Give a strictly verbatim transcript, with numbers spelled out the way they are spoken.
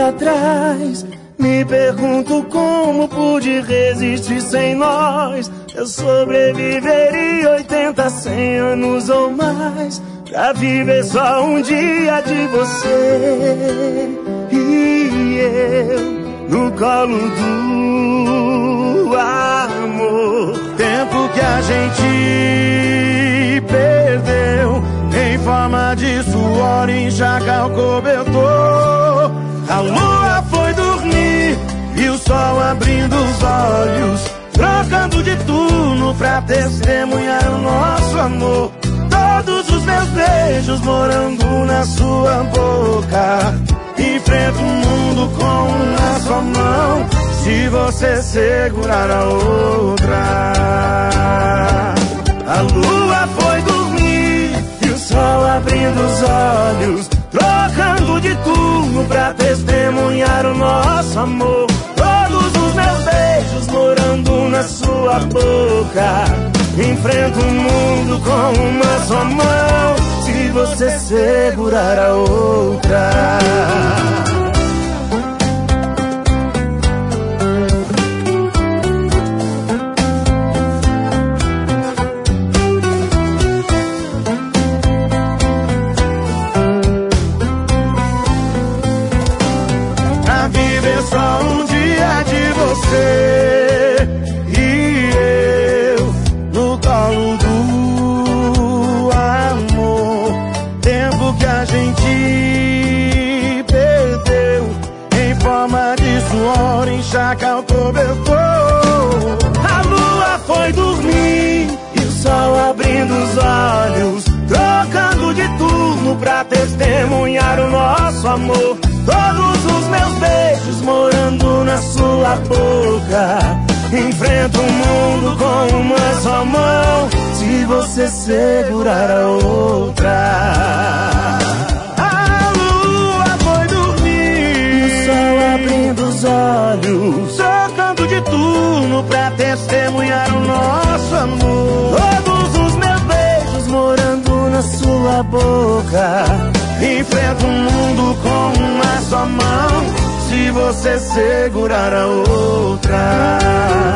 pra trás. Me pergunto como pude resistir sem nós. Eu sobreviveria oitenta, cem anos ou mais pra viver só um dia de você. E eu no colo do amor. Tempo que a gente perdeu em forma de suor, enxaga o cobertor. A lua foi dormir e o sol abrindo os olhos, trocando de turno pra testemunhar o nosso amor. Todos os meus beijos morando na sua boca. Enfrento o mundo com uma só mão, se você segurar a outra. A lua foi dormir e o sol abrindo os olhos, trocando de turno pra testemunhar o nosso amor. Todos os meus beijos morando na sua boca. Enfrento o mundo com uma só mão, se você segurar a outra. Pra viver só um dia de você e eu no colo do amor. Tempo que a gente perdeu em forma de suor, enxaga o cobertor. A lua foi dormir e o sol abrindo os olhos, trocando de turno pra testemunhar o nosso amor. Todos os meus beijos morando na sua boca. Enfrento o mundo com uma só mão, se você segurar a outra. A lua foi dormir, o sol abrindo os olhos, trocando de turno pra testemunhar o nosso amor. Todos os meus beijos morando na sua boca. Enfrento o mundo com uma só mão, se você segurar a outra.